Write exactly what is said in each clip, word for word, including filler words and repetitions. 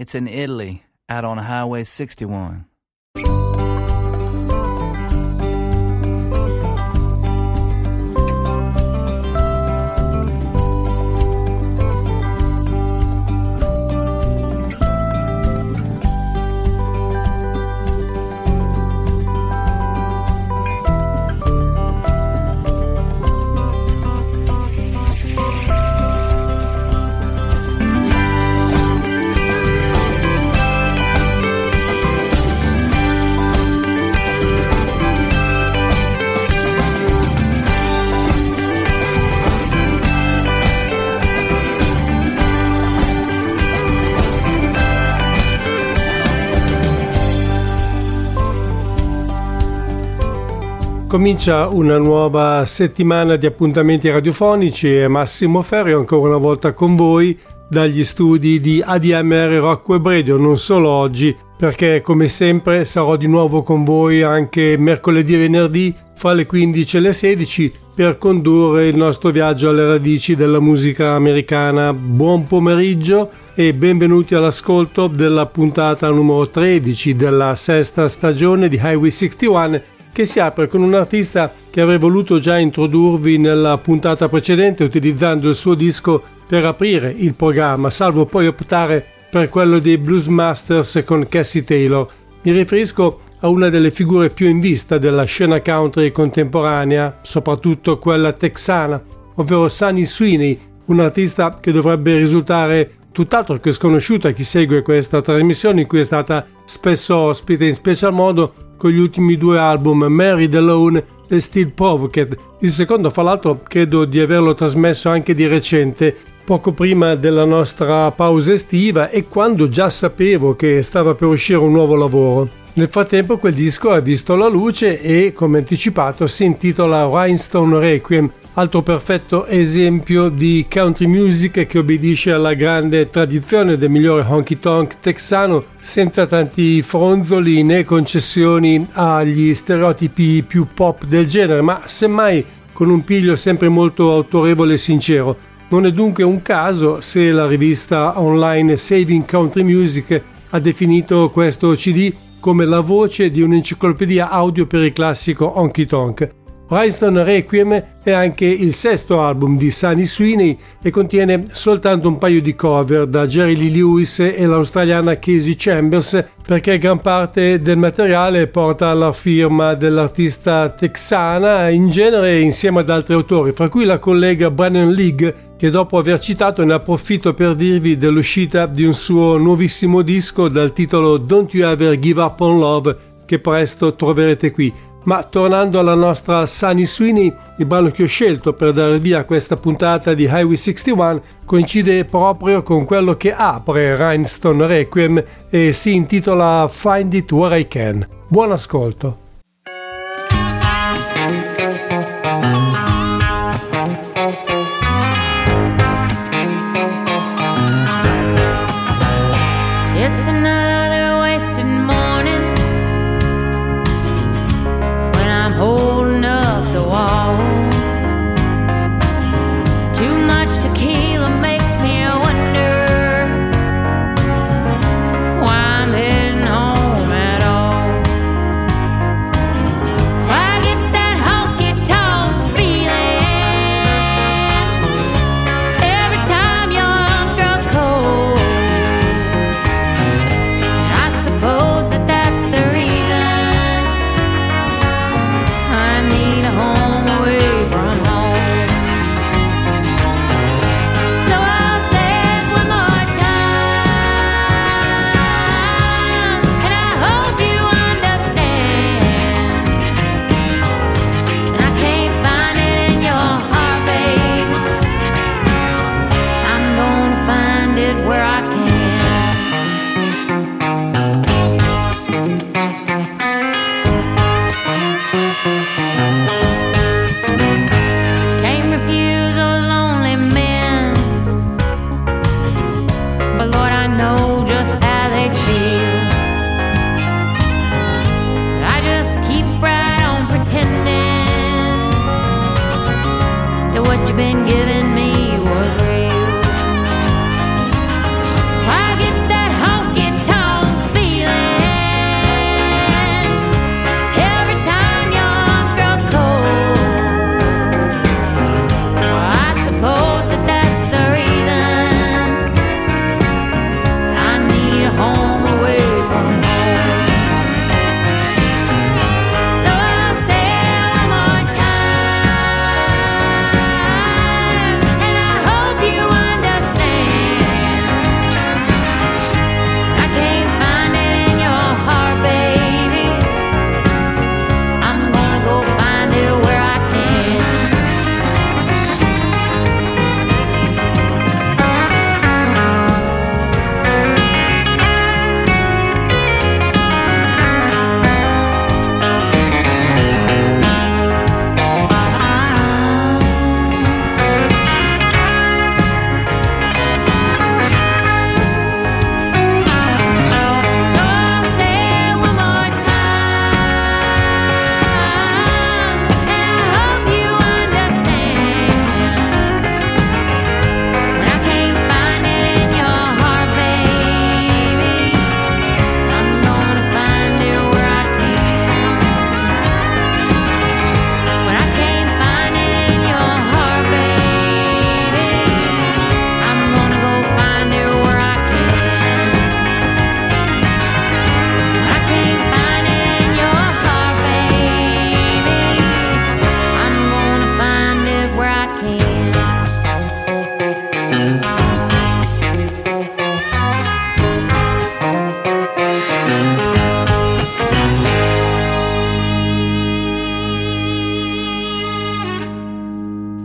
It's in Italy, out on Highway sixty-one. Comincia una nuova settimana di appuntamenti radiofonici e Massimo Ferri ancora una volta con voi dagli studi di A D M R Rock Web Radio, non solo oggi, perché come sempre sarò di nuovo con voi anche mercoledì e venerdì fra le quindici e le sedici per condurre il nostro viaggio alle radici della musica americana. Buon pomeriggio e benvenuti all'ascolto della puntata numero tredici della sesta stagione di Highway sessantuno, che si apre con un artista che avrei voluto già introdurvi nella puntata precedente utilizzando il suo disco per aprire il programma, salvo poi optare per quello dei Blues Masters con Cassie Taylor. Mi riferisco a una delle figure più in vista della scena country contemporanea, soprattutto quella texana, ovvero Sunny Sweeney, un artista che dovrebbe risultare tutt'altro che sconosciuta a chi segue questa trasmissione, in cui è stata spesso ospite in special modo con gli ultimi due album Married Alone e Still Provoked. Il secondo, fra l'altro, credo di averlo trasmesso anche di recente, poco prima della nostra pausa estiva e quando già sapevo che stava per uscire un nuovo lavoro. Nel frattempo quel disco ha visto la luce e, come anticipato, si intitola Rhinestone Requiem, altro perfetto esempio di country music che obbedisce alla grande tradizione del migliore honky tonk texano, senza tanti fronzoli né concessioni agli stereotipi più pop del genere, ma semmai con un piglio sempre molto autorevole e sincero. Non è dunque un caso se la rivista online Saving Country Music ha definito questo C D come la voce di un'enciclopedia audio per il classico honky tonk. Rhinestone Requiem è anche il sesto album di Sunny Sweeney e contiene soltanto un paio di cover da Jerry Lee Lewis e l'australiana Casey Chambers, perché gran parte del materiale porta la firma dell'artista texana, in genere insieme ad altri autori, fra cui la collega Brennan League, che dopo aver citato ne approfitto per dirvi dell'uscita di un suo nuovissimo disco dal titolo Don't You Ever Give Up on Love, che presto troverete qui. Ma tornando alla nostra Sunny Sweeney, il brano che ho scelto per dare via a questa puntata di Highway sessantuno coincide proprio con quello che apre Rhinestone Requiem e si intitola Find It Where I Can. Buon ascolto. It's another wasted morning when I'm holding up the wall. Too much tequila makes me wonder why I'm heading home at all. I get that honky-tonk feeling every time your arms grow cold. I suppose that that's the reason I need a home away from home. So I'll say it one more time, and I hope you understand. And I can't find it in your heart, babe. I'm gonna find it where I can. Can't refuse a lonely man, but Lord, I know just how they feel. I just keep right on pretending that what you've been giving me was real. I get that honky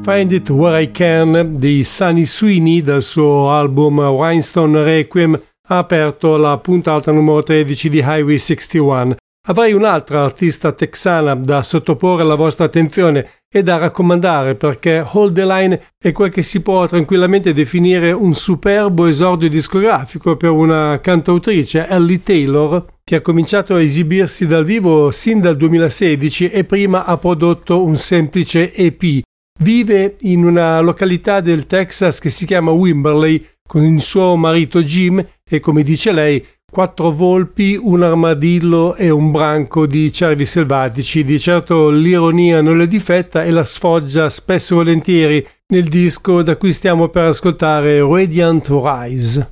Find It Where I Can di Sunny Sweeney dal suo album Rhinestone Requiem ha aperto la puntata numero tredici di Highway sessantuno. Avrei un'altra artista texana da sottoporre alla vostra attenzione e da raccomandare perché Hold the Line è quel che si può tranquillamente definire un superbo esordio discografico per una cantautrice, Ellie Taylor, che ha cominciato a esibirsi dal vivo sin dal duemilasedici e prima ha prodotto un semplice E P. Vive in una località del Texas che si chiama Wimberley con il suo marito Jim e, come dice lei, quattro volpi, un armadillo e un branco di cervi selvatici. Di certo l'ironia non le difetta e la sfoggia spesso e volentieri nel disco da cui stiamo per ascoltare Radiant Rise.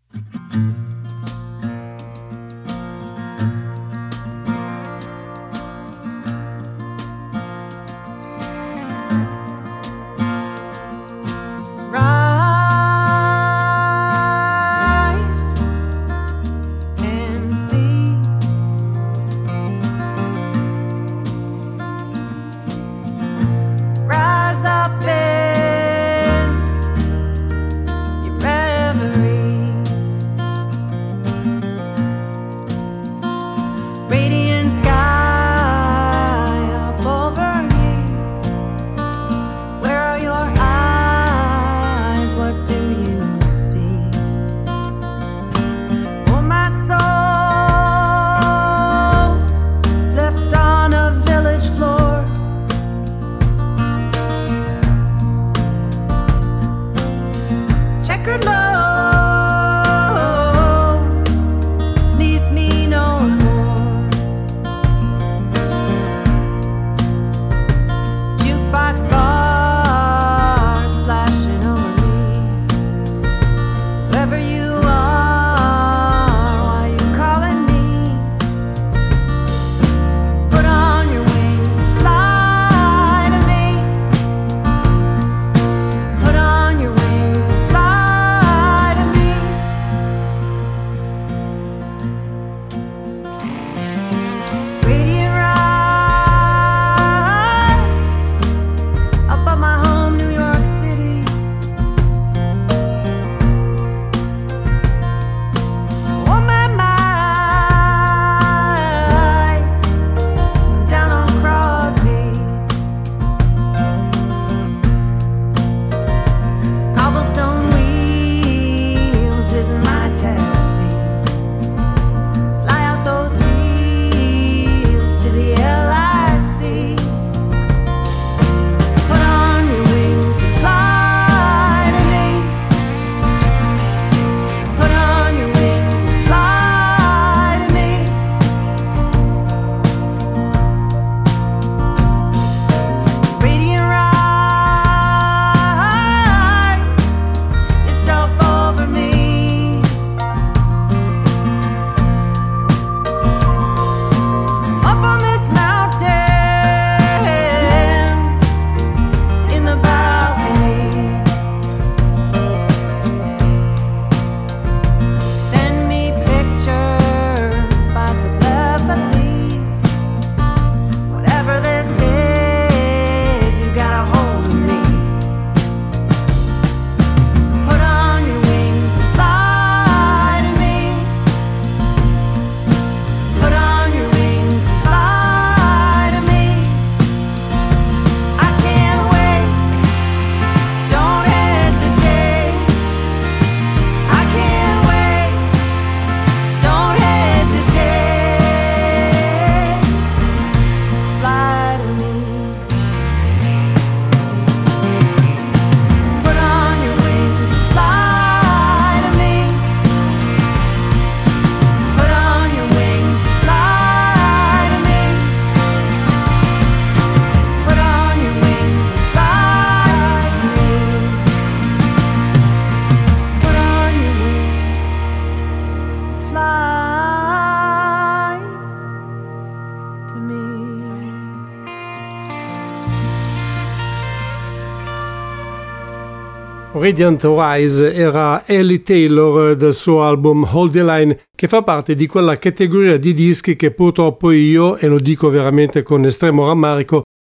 Radiant Rise era Ellie Taylor del suo album Hold the Line, che fa parte di quella categoria di dischi che purtroppo io, e lo dico veramente con estremo rammarico,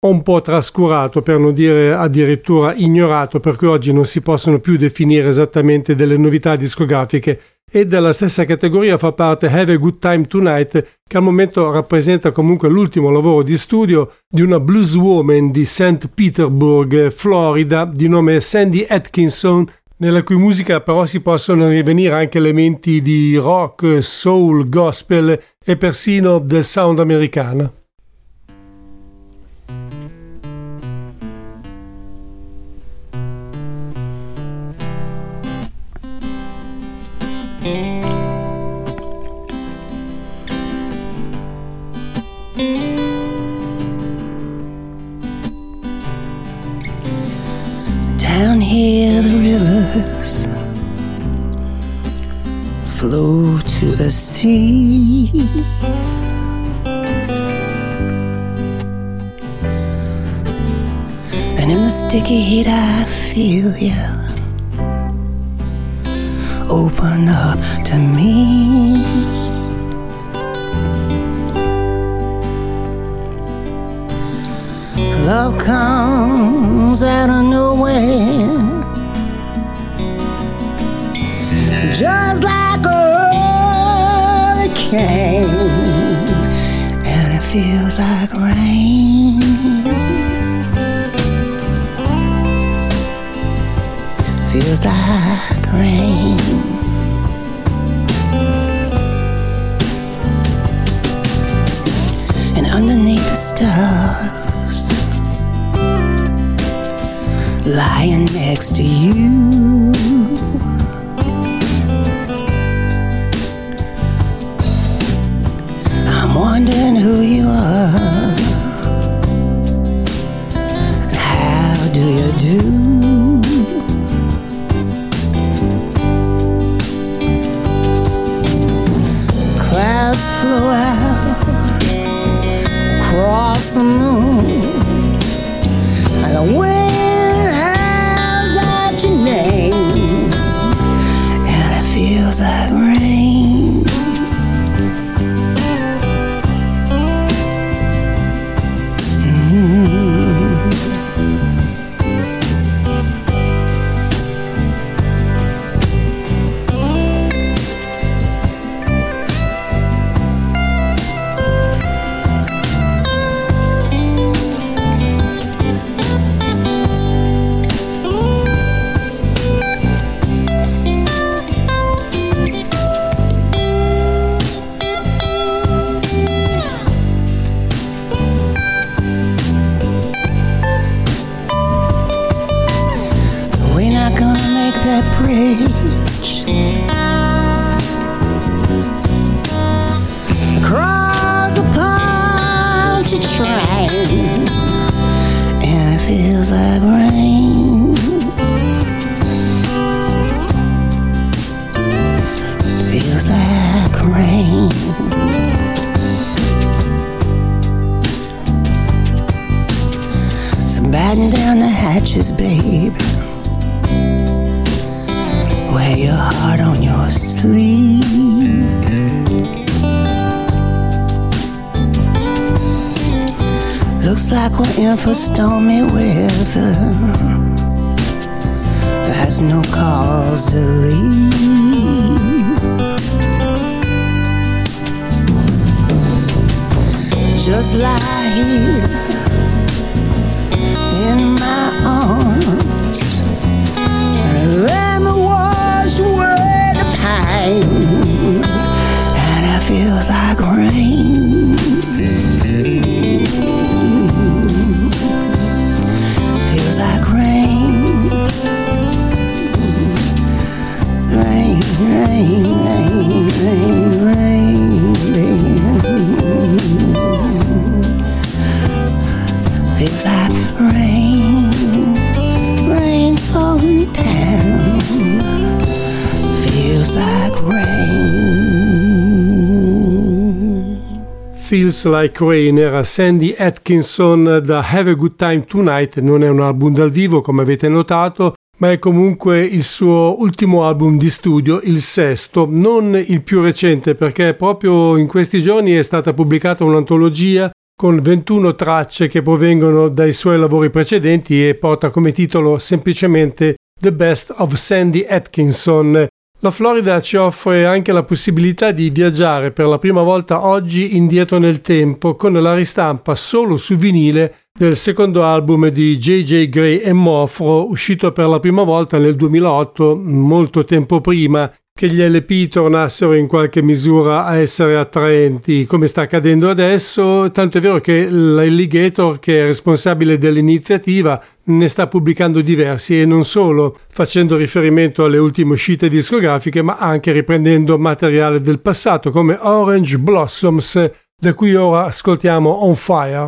un po' trascurato, per non dire addirittura ignorato, per cui oggi non si possono più definire esattamente delle novità discografiche. E dalla stessa categoria fa parte Have a Good Time Tonight, che al momento rappresenta comunque l'ultimo lavoro di studio di una blueswoman di Saint Petersburg, Florida, di nome Sandy Atkinson, nella cui musica però si possono rivenire anche elementi di rock, soul, gospel e persino del sound americano. Down here the rivers flow to the sea, and in the sticky heat I feel you open up to me. Love comes out of nowhere, just like a hurricane, and it feels like rain. Feels like rain. And underneath the stars, lying next to you, I'm wondering who you are, and how do you do? Clouds flow out across the moon, and the wind howls out your name, and it feels like rain. Mm-hmm. Across a punchy train, and it feels like rain. Feels like rain. So batten down the hatches, babe. Wear your heart on your sleeve. Looks like we're in for stormy weather. There's no cause to leave. Just lie here in my arms and let me wash away the pain, and it feels like rain. Feels like rain. Rain, rain, rain, rain, rain, rain. Feels like rain, rain falling down. Feels like rain. Feels Like Rain era Sandy Atkinson da Have a Good Time Tonight. Non è un album dal vivo, come avete notato, ma è comunque il suo ultimo album di studio, il sesto, non il più recente, perché proprio in questi giorni è stata pubblicata un'antologia con ventuno tracce che provengono dai suoi lavori precedenti e porta come titolo semplicemente The Best of Sandy Atkinson. La Florida ci offre anche la possibilità di viaggiare per la prima volta oggi indietro nel tempo con la ristampa solo su vinile del secondo album di J J Gray e Mofro, uscito per la prima volta nel duemilaotto, molto tempo prima che gli L P tornassero in qualche misura a essere attraenti, come sta accadendo adesso, tanto è vero che l'Alligator, che è responsabile dell'iniziativa, ne sta pubblicando diversi, e non solo facendo riferimento alle ultime uscite discografiche, ma anche riprendendo materiale del passato come Orange Blossoms, da cui ora ascoltiamo On Fire.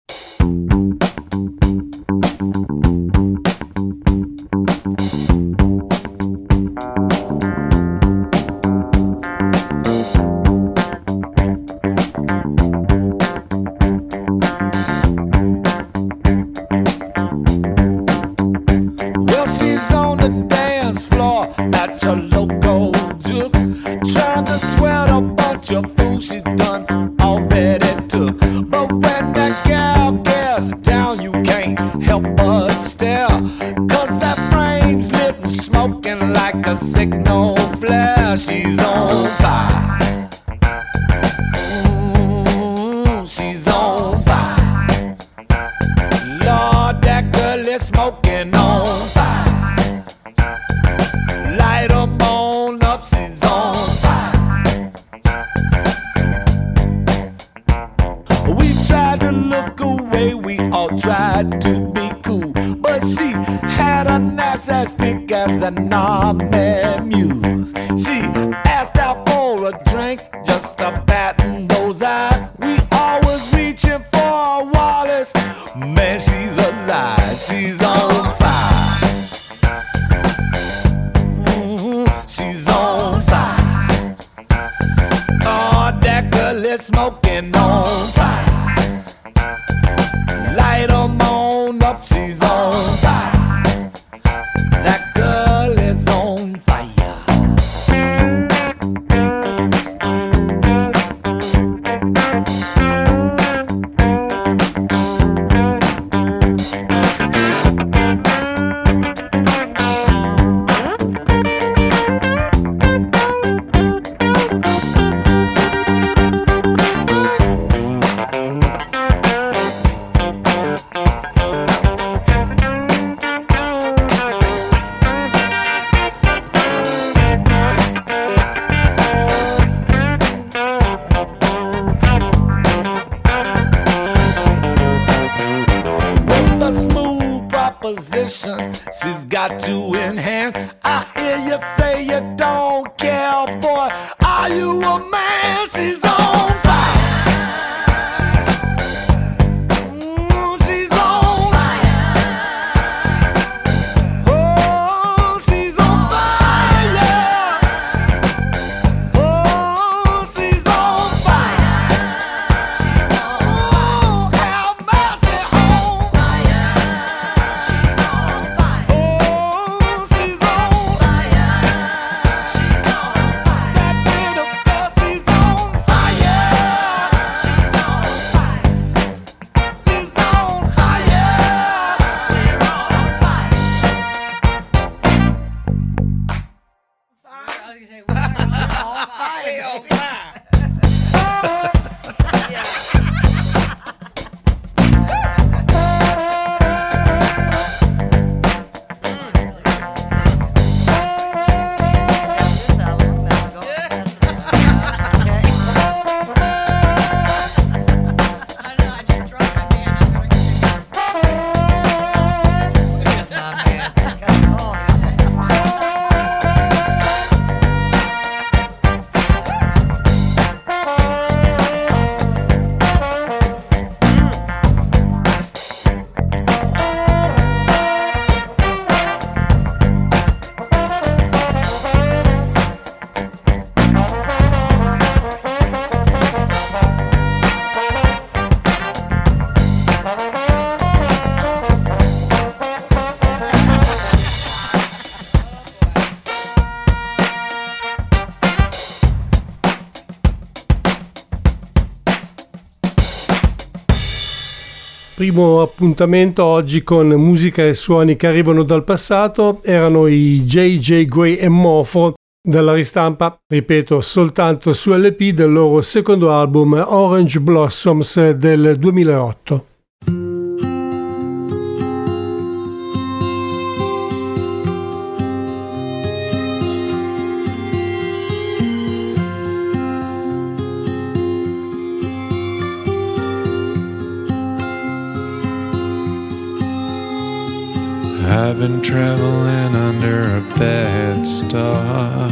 She's got you in hand. I hear you say you don't care, boy. Are you a man? She's on fire. Ooh, she's on fire. Oh, she's on fire. Oh, she's on fire. Oh, have mercy on fire. She's on fire. Oh, she's on fire. She's on fire. That little girl, she's on fire. She's on fire. She's on fire. We're all on fire. I was gonna say, we're all fire, baby. Primo appuntamento oggi con musica e suoni che arrivano dal passato, erano i J J Grey and Morpho, dalla ristampa, ripeto, soltanto su L P del loro secondo album Orange Blossoms del duemilaotto. I've been traveling under a bad star.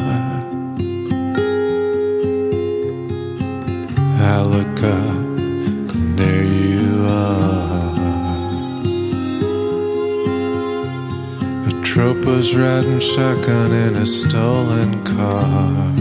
I look up and there you are. A trope was riding shotgun in a stolen car.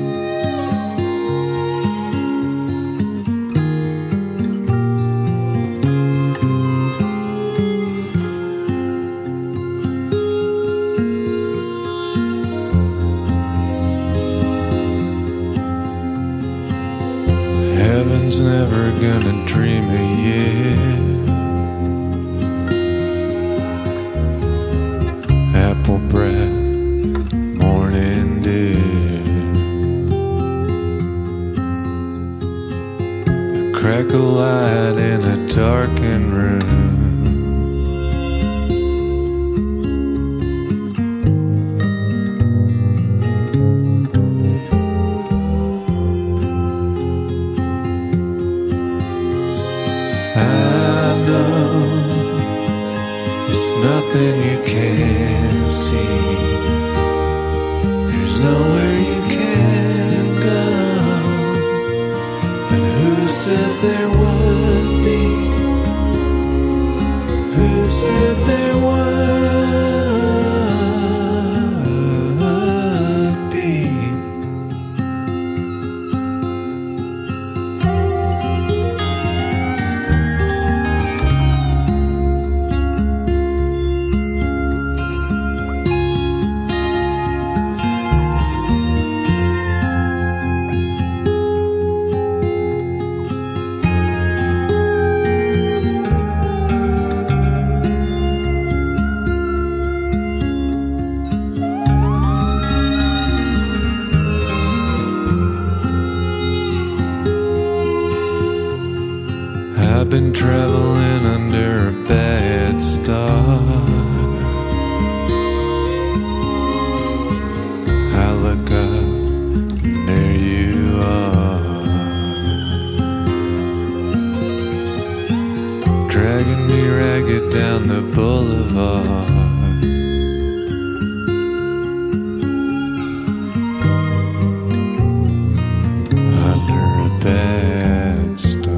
Heaven's never gonna dream of you. Apple breath, morning dew. A crack of light in a darkened room. Nothing you can't see. There's nowhere you can go. But who said there would be? Who said there would be? I've been traveling under a bad star. I look up and there you are, dragging me ragged down the boulevard. Under a bad star.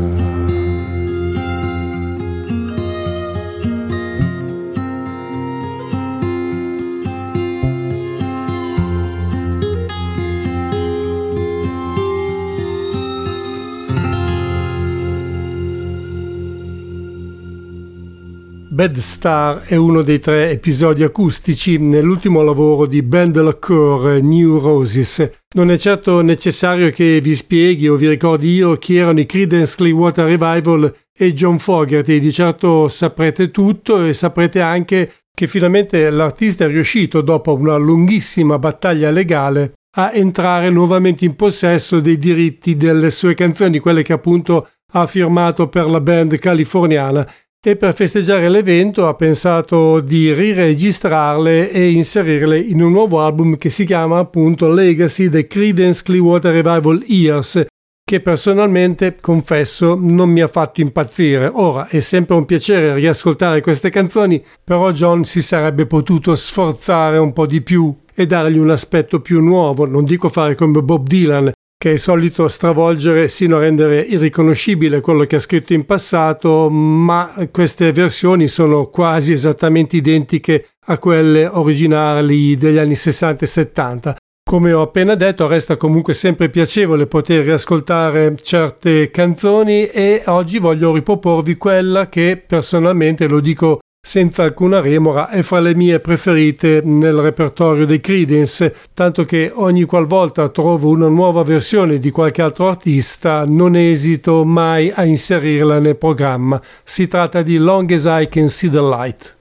Bad Star è uno dei tre episodi acustici nell'ultimo lavoro di Ben Delacour, New Roses. Non è certo necessario che vi spieghi o vi ricordi io chi erano i Creedence Clearwater Revival e John Fogerty. Di certo saprete tutto e saprete anche che finalmente l'artista è riuscito, dopo una lunghissima battaglia legale, a entrare nuovamente in possesso dei diritti delle sue canzoni, quelle che appunto ha firmato per la band californiana. E per festeggiare l'evento ha pensato di riregistrarle e inserirle in un nuovo album che si chiama appunto Legacy The Creedence Clearwater Revival Years, che personalmente, confesso, non mi ha fatto impazzire. Ora, è sempre un piacere riascoltare queste canzoni, però John si sarebbe potuto sforzare un po' di più e dargli un aspetto più nuovo, non dico fare come Bob Dylan, che è solito stravolgere sino a rendere irriconoscibile quello che ha scritto in passato, ma queste versioni sono quasi esattamente identiche a quelle originali degli anni sessanta e settanta. Come ho appena detto, resta comunque sempre piacevole poter riascoltare certe canzoni e oggi voglio riproporvi quella che personalmente, lo dico senza alcuna remora è fra le mie preferite nel repertorio dei Creedence, tanto che ogni qualvolta trovo una nuova versione di qualche altro artista non esito mai a inserirla nel programma. Si tratta di Long as I Can See the Light.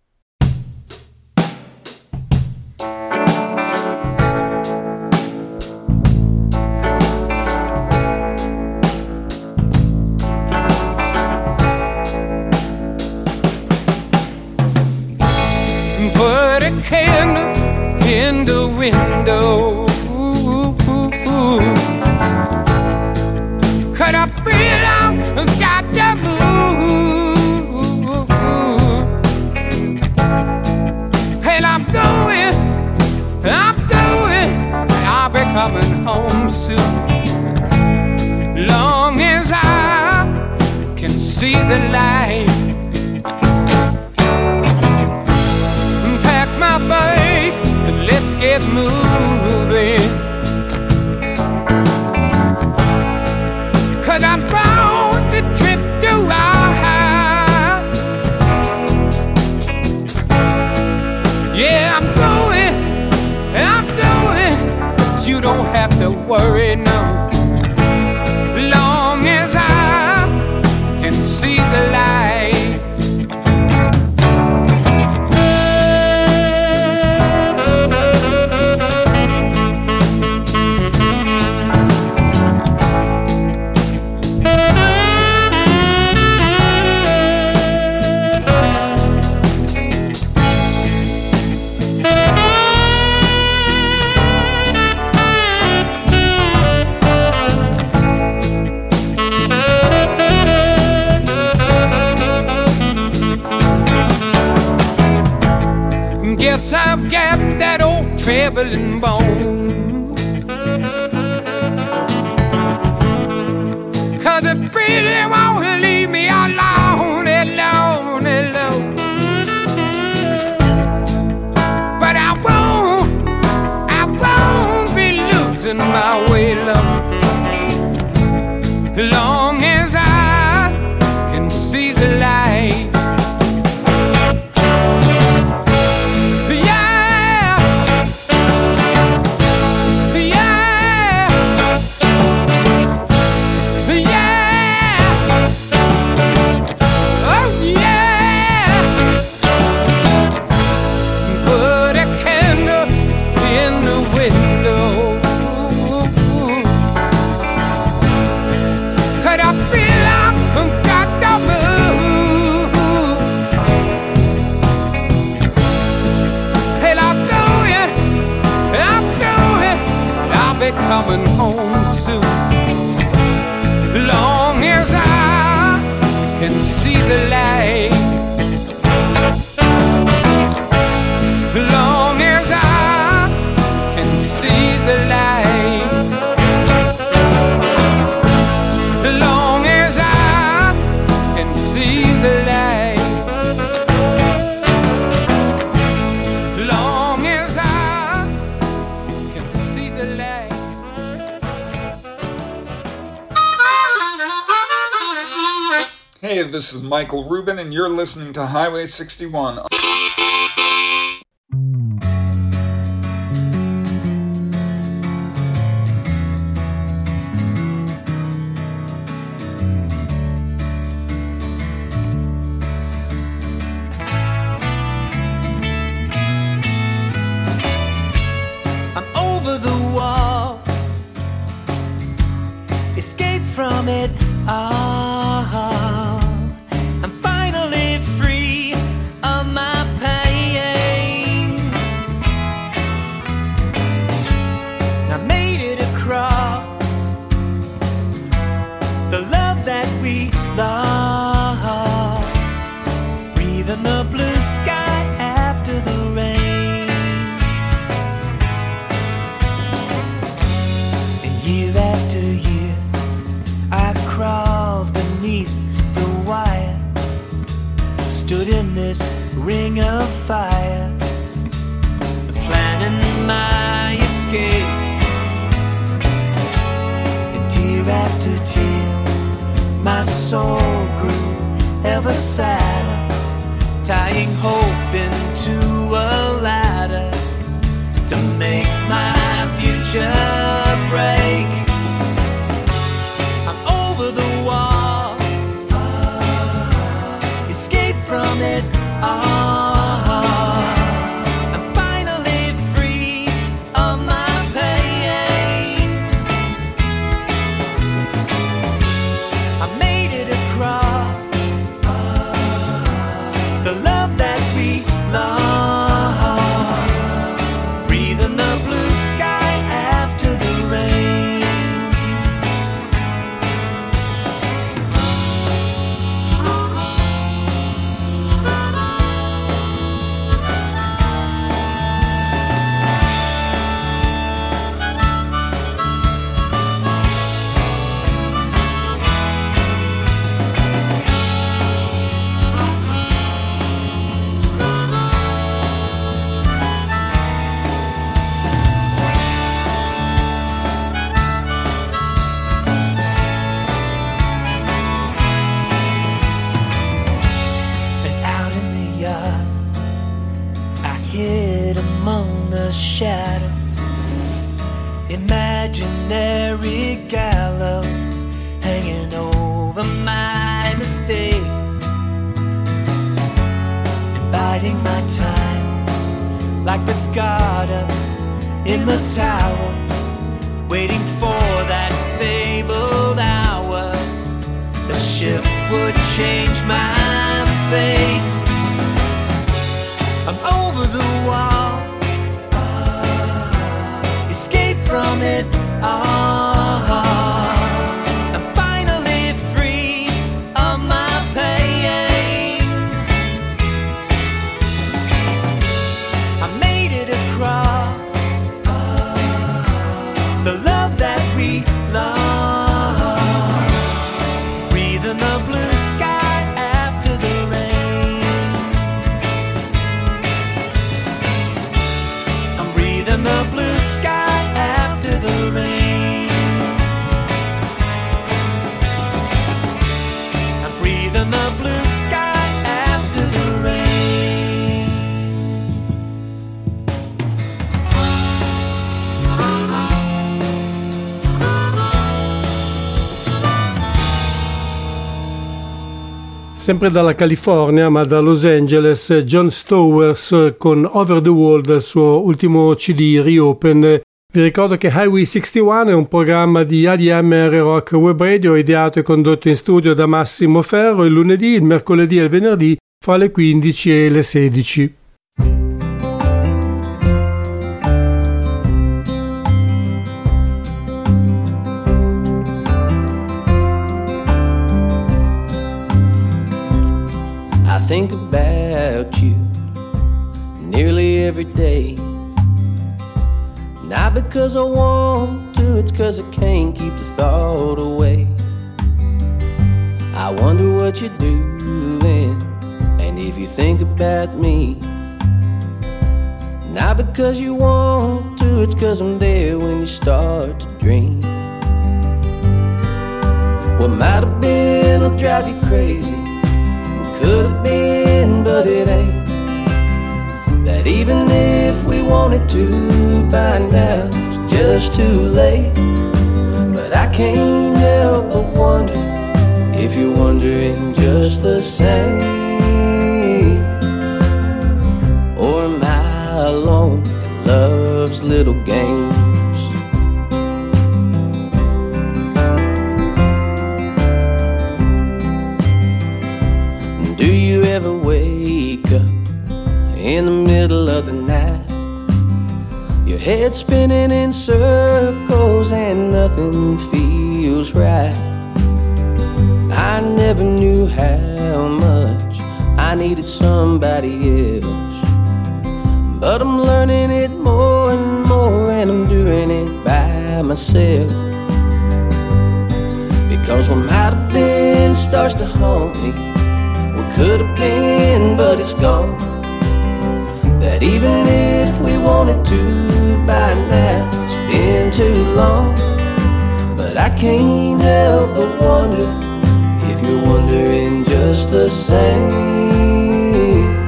Put a candle in the window. Cut up real out and got the move. And I'm going, I'm going, I'll be coming home soon. Long as I can see the light. Babe, and let's get moving. Cause I'm bound to trip to ride. Yeah, I'm going, I'm going, but you don't have to worry, no. Long as I can see the light. Guess I've got that old traveling bone. Cause it really won't leave me alone, alone, alone. But I won't, I won't be losing my way, love. Long as I can see the light. Coming home soon. Long as I can see the light. Long as I can see the light. Long as I can see the light. Long as I can see the light. Hey, this is Michael Rubin, and you're listening to Highway sixty-one. I'm over the wall, escape from it all. I'm finally free of my pain. I made it across the love that we lost, breathing the blue sky after the rain. And year after year I crawled beneath the wire, stood in this ring of fire, planning my escape. And tear after tear, my soul grew ever sadder, tying hope into a ladder to make my future break. I'm over the wall, escape from it all. I'm finally free of my pain. I made it across the love that we lost, breathing the blue sky after the rain. And out in the yard, I hid among the shadows, imaginary gallows hanging over my mistakes, and biding my time like the guard up in the tower, waiting for that fabled hour. The shift would change my fate. I'm over the wall, escape from it all. I'm finally free of my pain. I made it across the love that we lost, breathing the blue sky after the rain. I'm breathing the blue sky after the rain. I'm breathing the blue sky after the rain. Sempre dalla California, ma da Los Angeles, John Stowers con Over the World, il suo ultimo C D Reopen. Vi ricordo che Highway sessantuno è un programma di A D M R Rock Web Radio ideato e condotto in studio da Massimo Ferro il lunedì, il mercoledì e il venerdì fra le quindici e le sedici. I think about you nearly every day. Not because I want to, it's cause I can't keep the thought away. I wonder what you're doing, and if you think about me. Not because you want to, it's cause I'm there when you start to dream. What might have been will drive you crazy. Could have been, but it ain't. That even if we wanted to, by now it's just too late. But I can't help but wonder if you're wondering just the same. Or am I alone in love's little games? Do you ever wake up in the middle of the night, your head spinning in circles and nothing feels right? I never knew how much I needed somebody else, but I'm learning it more and more, and I'm doing it by myself. Because what might have been starts to haunt me. What could have been, but it's gone. That even if we wanted to, by now it's been too long. But I can't help but wonder if you're wondering just the same.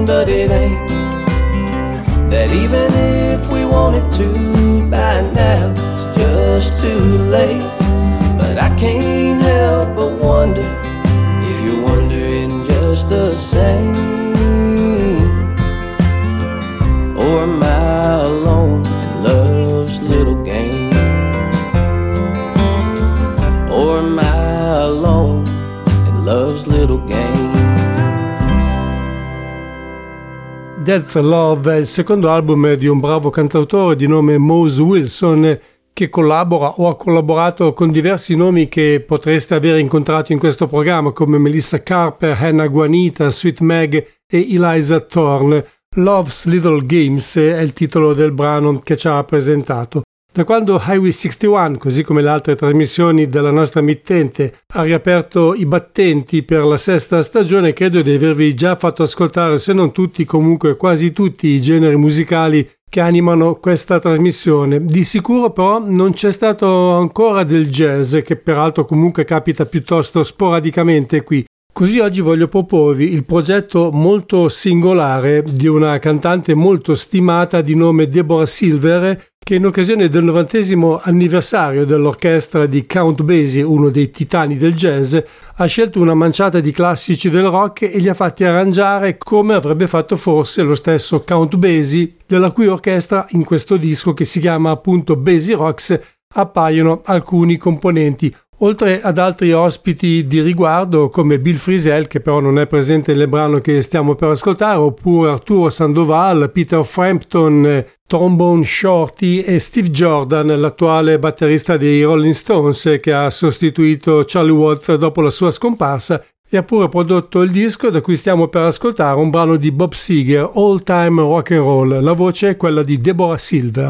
but it ain't. That even if we wanted to, by now it's just too late. But I can't help but wonder if you're wondering just the same. Or am I alone in love's little game? Or am I alone in love's little game? That's Love è il secondo album di un bravo cantautore di nome Mose Wilson, che collabora o ha collaborato con diversi nomi che potreste aver incontrato in questo programma, come Melissa Carper, Hannah Guanita, Sweet Meg e Eliza Thorne. Love's Little Games è il titolo del brano che ci ha presentato. Da quando Highway sessantuno, così come le altre trasmissioni della nostra emittente, ha riaperto i battenti per la sesta stagione, credo di avervi già fatto ascoltare, se non tutti, comunque quasi tutti i generi musicali che animano questa trasmissione. Di sicuro però non c'è stato ancora del jazz, che peraltro comunque capita piuttosto sporadicamente qui. Così oggi voglio proporvi il progetto molto singolare di una cantante molto stimata di nome Deborah Silver, che in occasione del novantesimo anniversario dell'orchestra di Count Basie, uno dei titani del jazz, ha scelto una manciata di classici del rock e li ha fatti arrangiare come avrebbe fatto forse lo stesso Count Basie, della cui orchestra in questo disco, che si chiama appunto Basie Rocks, appaiono alcuni componenti, oltre ad altri ospiti di riguardo come Bill Frisell, che però non è presente nel brano che stiamo per ascoltare, oppure Arturo Sandoval, Peter Frampton, Trombone Shorty e Steve Jordan, l'attuale batterista dei Rolling Stones, che ha sostituito Charlie Watts dopo la sua scomparsa e ha pure prodotto il disco da cui stiamo per ascoltare un brano di Bob Seger, All Time Rock and Roll. La voce è quella di Deborah Silver.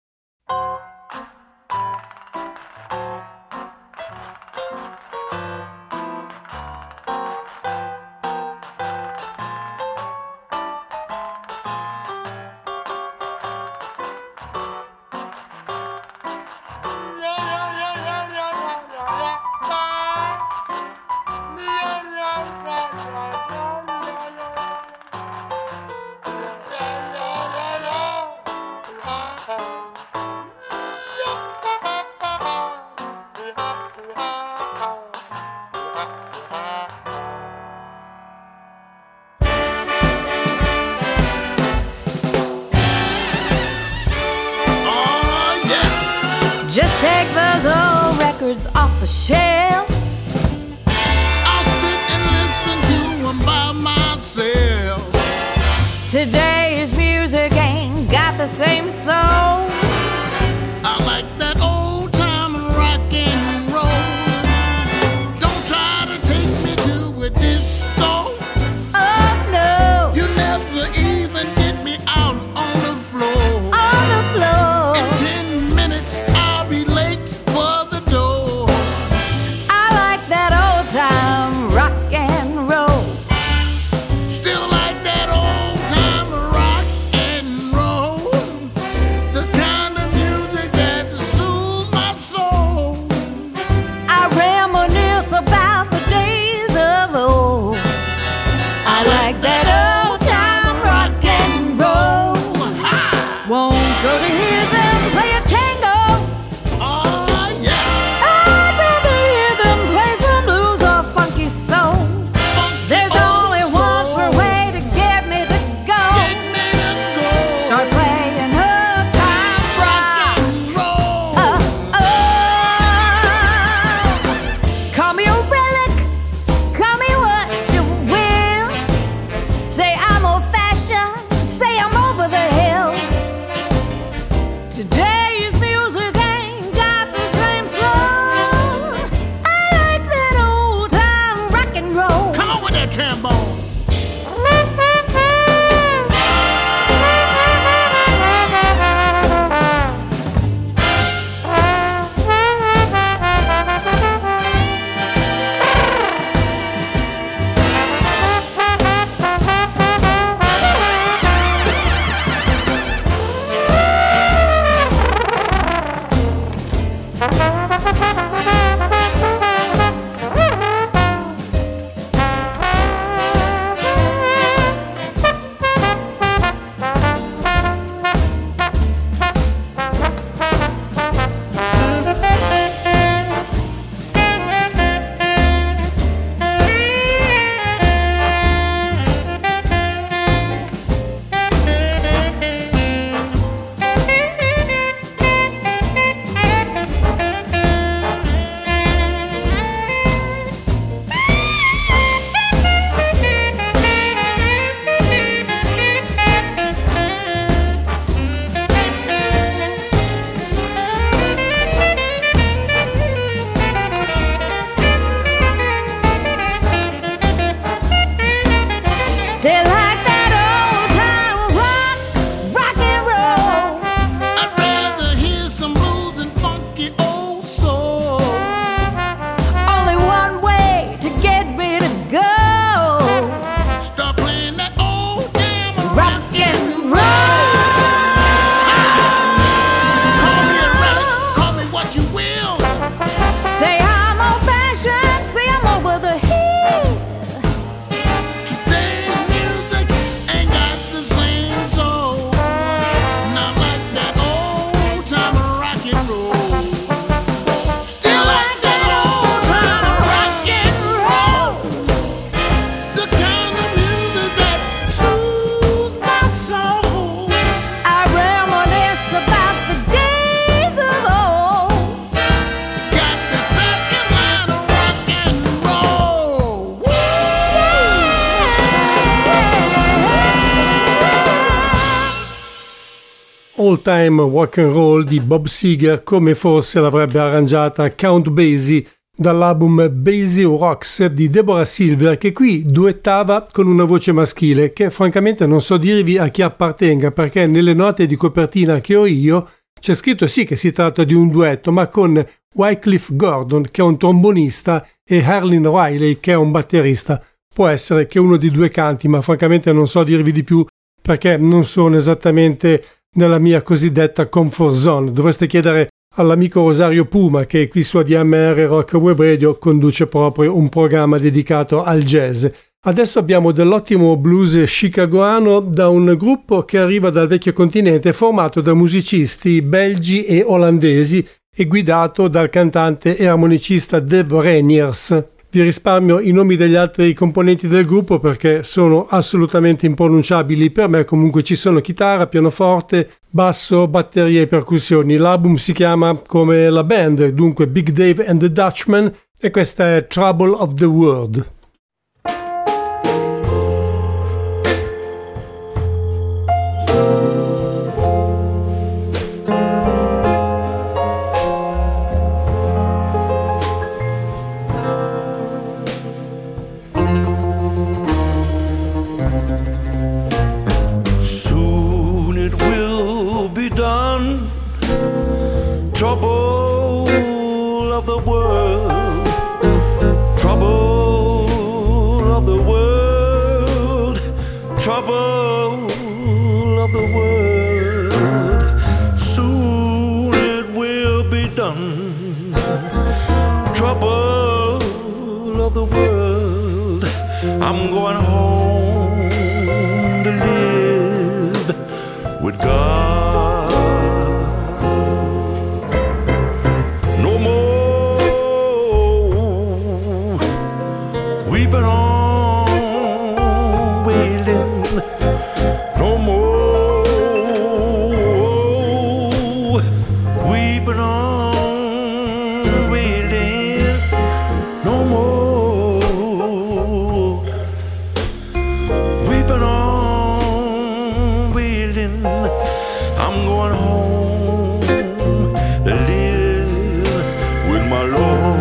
Just take those old records off the shelf. I'll sit and listen to them by myself. Today's music ain't got the same soul. I like that old time rock and roll. Don't try to take me to a disco. Oh no, You never even get me out on the floor. on the floor. In ten minutes I'll be late for the door. I like that old time rock and roll. Still like that old time rock and roll. The kind All Time Rock and Roll di Bob Seger come forse l'avrebbe arrangiata Count Basie dall'album Basie Rocks di Deborah Silver, che qui duettava con una voce maschile che francamente non so dirvi a chi appartenga, perché nelle note di copertina che ho io c'è scritto sì che si tratta di un duetto, ma con Wycliffe Gordon che è un trombonista e Harlin Riley che è un batterista. Può essere che uno di due canti, ma francamente non so dirvi di più perché non sono esattamente nella mia cosiddetta comfort zone. Dovreste chiedere all'amico Rosario Puma, che qui su A D M R Rock Web Radio conduce proprio un programma dedicato al jazz. Adesso abbiamo dell'ottimo blues chicagoano da un gruppo che arriva dal vecchio continente formato da musicisti belgi e olandesi e guidato dal cantante e armonicista Dave Reniers. Vi risparmio i nomi degli altri componenti del gruppo perché sono assolutamente impronunciabili per me. Comunque ci sono chitarra, pianoforte, basso, batterie e percussioni. L'album si chiama come la band, dunque Big Dave and the Dutchman, e questa è Trouble of the World. Trouble of the world, trouble of the world, trouble of the world. Soon it will be done. Trouble of the world. I'm going home to live with God. Weeping on, wailing, no more. Weeping on, wailing, no more. Weeping on, wailing. I'm going home to live with my Lord.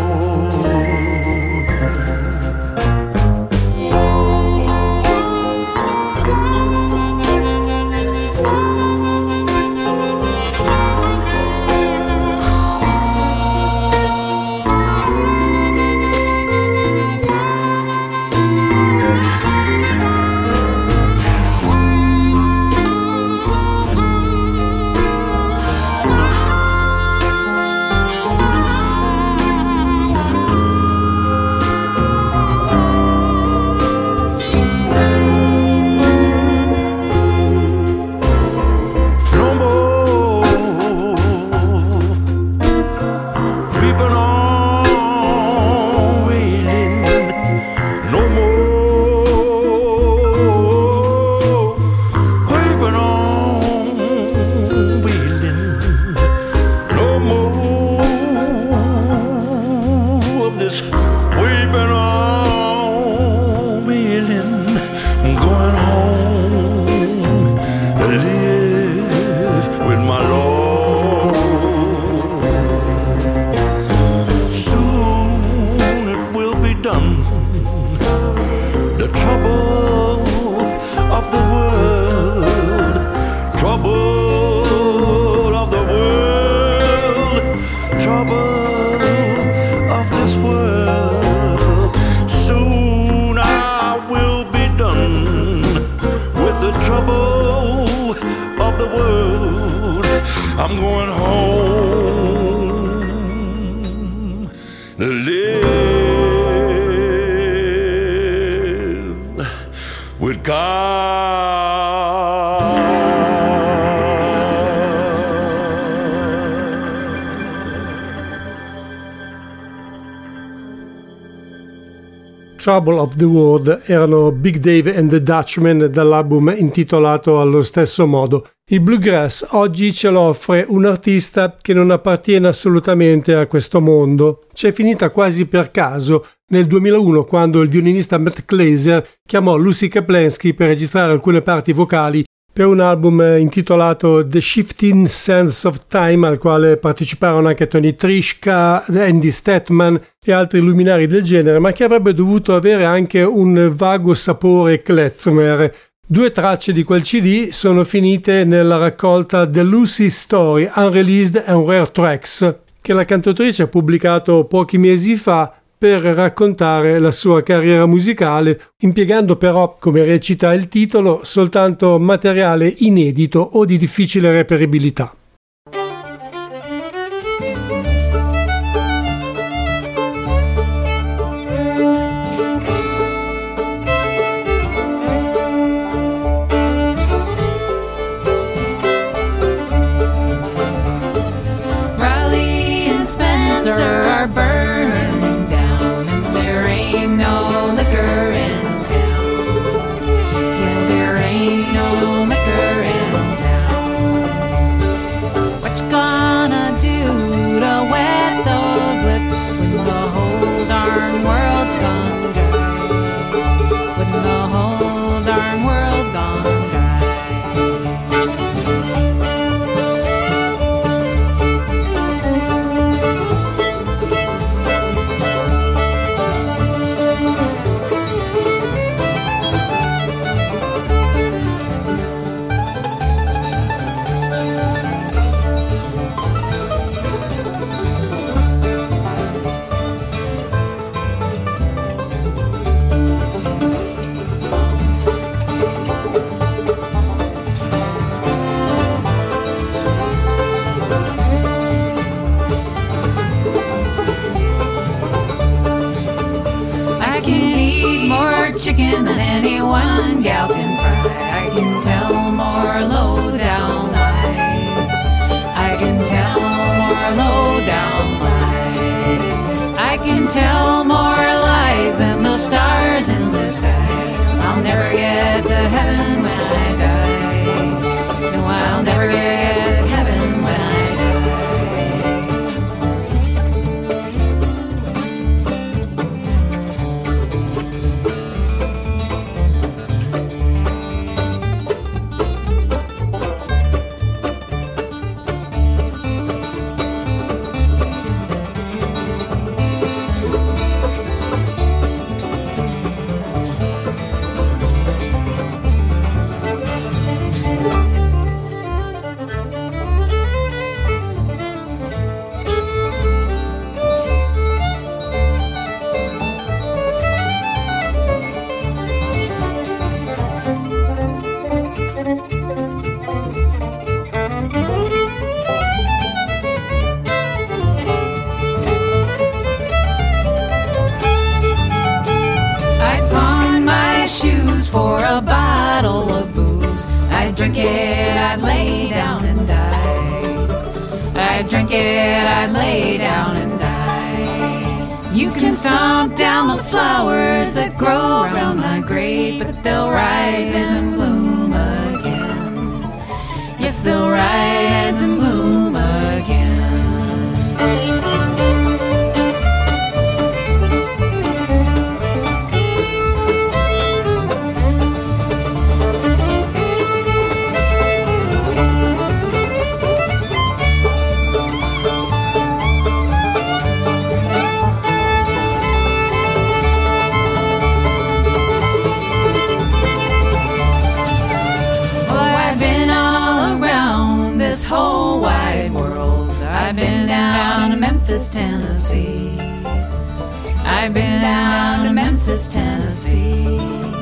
I'm going home to live with God. Trouble of the World erano Big Dave and the Dutchman dall'album intitolato allo stesso modo. Il bluegrass oggi ce lo offre un artista che non appartiene assolutamente a questo mondo. C'è finita quasi per caso nel duemilauno quando il violinista Matt Glazer chiamò Lucy Kaplansky per registrare alcune parti vocali per un album intitolato The Shifting Sands of Time, al quale parteciparono anche Tony Trischka, Andy Statman e altri luminari del genere, ma che avrebbe dovuto avere anche un vago sapore klezmer. Due tracce di quel C D sono finite nella raccolta The Lucy Story Unreleased and Rare Tracks, che la cantautrice ha pubblicato pochi mesi fa per raccontare la sua carriera musicale, impiegando però, come recita il titolo, soltanto materiale inedito o di difficile reperibilità. Riley and Spencer are burning down, and there ain't no liquor in town. Yes, there ain't no liquor in town. What you gonna do to wet those lips when the whole darn world's gone dry? When the whole darn world's gone dry. I can eat more chicken than any one gal can fry. I can tell more low-down lies. I can tell more low-down lies. I can tell more lies than the stars in the skies. I'll never get to heaven when I die. No, I'll never get to heaven when I die. I'd pawn my shoes for a bottle of booze. I'd drink it, I'd lay down and die. I'd drink it, I'd lay down and die. You can stomp down the flowers that grow around my grave, but they'll rise and bloom again. Yes, they'll rise and bloom again. This whole wide world. I've been down to Memphis, Tennessee. I've been down to Memphis, Tennessee.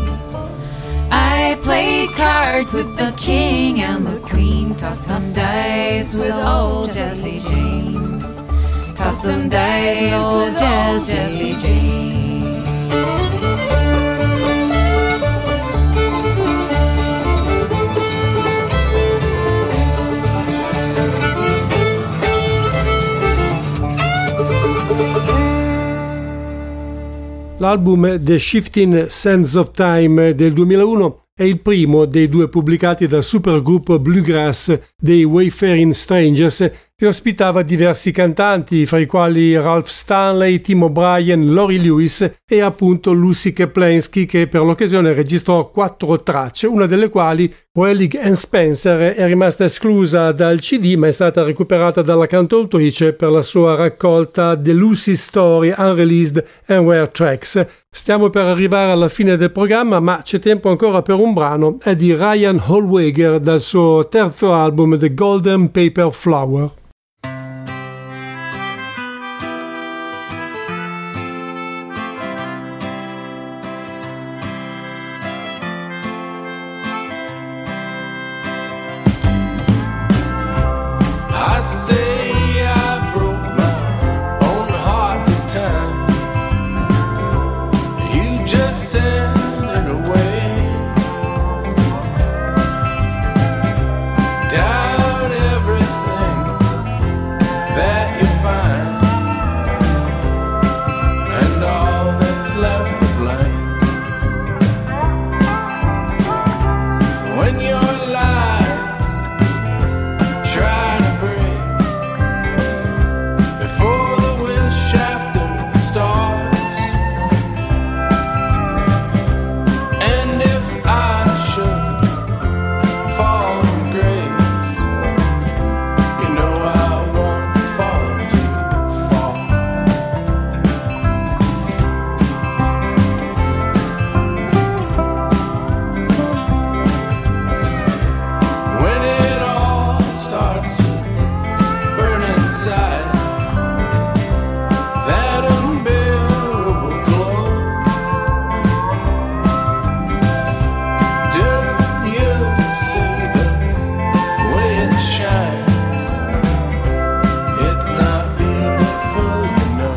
I played cards with the king and the queen. Tossed them dice with old Jesse James. Tossed them dice with old Jesse James. L'album The Shifting Sands of Time del duemilauno è il primo dei due pubblicati dal supergruppo bluegrass dei Wayfaring Strangers e ospitava diversi cantanti, fra i quali Ralph Stanley, Tim O'Brien, Laurie Lewis e appunto Lucy Kaplansky, che per l'occasione registrò quattro tracce, una delle quali, Wellig and Spencer, è rimasta esclusa dal C D ma è stata recuperata dalla cantautrice per la sua raccolta The Lucy Story Unreleased and Rare Tracks. Stiamo per arrivare alla fine del programma, ma c'è tempo ancora per un brano, è di Ryan Holwager dal suo terzo album The Golden Paper Flower. I say I broke my own heart this time. You just sent it away. Doubt everything that you find, and all that's left to blame. When your lies try to break before the wish after the stars, and if I should fall from grace, you know I won't fall too far. When it all starts to burn inside, that unbearable glow, do you see the way it shines? It's not beautiful, you know.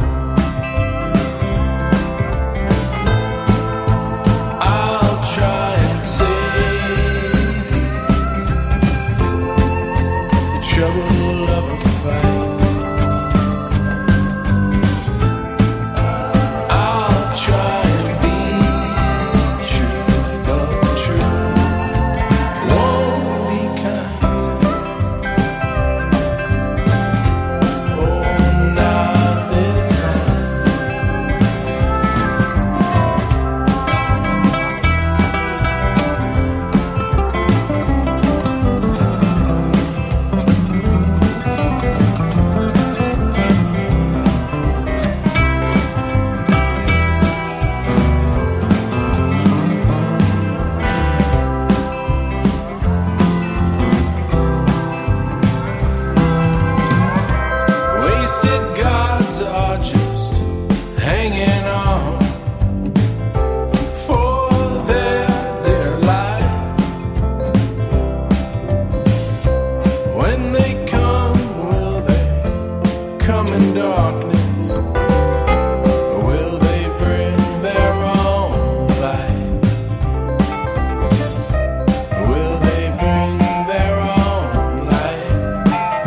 I'll try and save you the trouble of a fight. I'll try and be true, but the truth won't be kind. Oh, not this time. Wasted gods are just hanging on for their dear life. When they come, will they come in darkness? Or will they bring their own light? Will they bring their own light?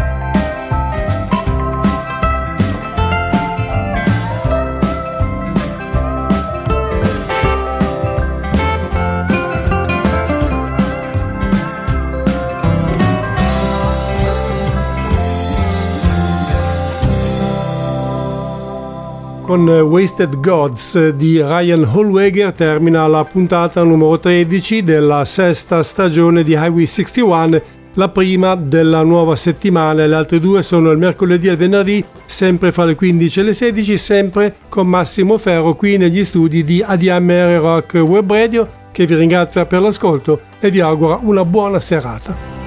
Con Wasted Gods di Ryan Holwager termina la puntata numero tredici della sesta stagione di Highway sessantuno, la prima della nuova settimana. Le altre due sono il mercoledì e il venerdì, sempre fra le quindici e le sedici, sempre con Massimo Ferro qui negli studi di A D M R Rock Web Radio, che vi ringrazia per l'ascolto e vi augura una buona serata.